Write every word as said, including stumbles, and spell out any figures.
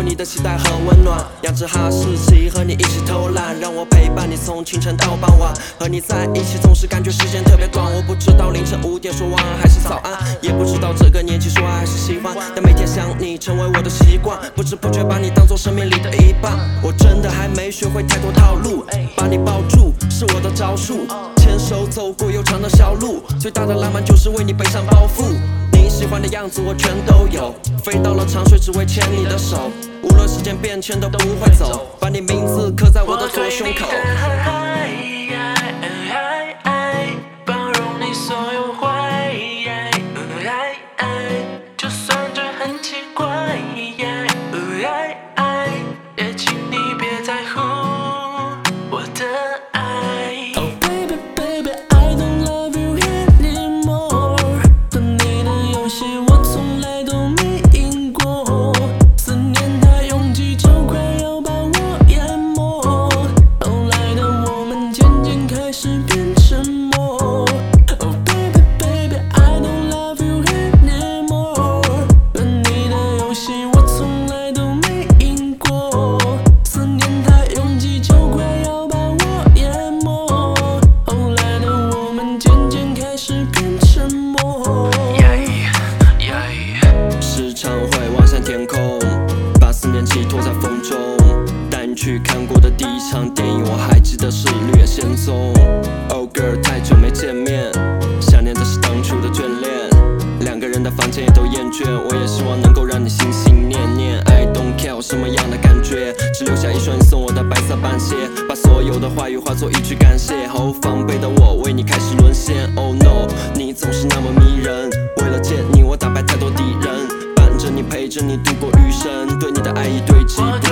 你的期待和温暖，养只哈士奇和你一起偷懒，让我陪伴你从清晨到傍晚。和你在一起总是感觉时间特别短，我不知道凌晨五点说晚安还是早安，也不知道这个年纪说爱还是喜欢，但每天想你成为我的习惯，不知不觉把你当作生命里的一半。我真的还没学会太多套路，把你抱住是我的招数，牵手走过悠长的小路，最大的浪漫就是为你背上包袱。你喜欢的样子我全都有，飞到了长水只为牵你的手，无论时间变迁都不会走，把你名字刻在我的左胸口。 包容你所有坏，就算这很奇怪，也请你别在乎我的爱。 Oh baby baby I don't love you anymore， 对你的游戏我从来都没赢过，思念太拥挤就快要把我淹没，后来的我们渐渐开始变沉默。 Oh baby baby I don't love you anymore， 对你的游戏我从来都没赢过，思念太拥挤就快要把我淹没，后来的我们渐渐开始变沉默。 时常会望向天空，把思念寄托在风中，带你去看过的第一场电影我还记得是绿野仙踪。 Oh girl 太久没见面，想念的是当初的眷恋，两个人的房间也都厌倦，我也希望能够让你心心念念。 I don't care 什么样的感觉，只留下一双你送我的白色板鞋，把所有的话语化作一句感谢，毫无防备的我为你开始沦陷。 Oh no 你总是那么迷人，为了见你我打败太多敌人，伴着你陪着你度过余生，对你的爱意堆积不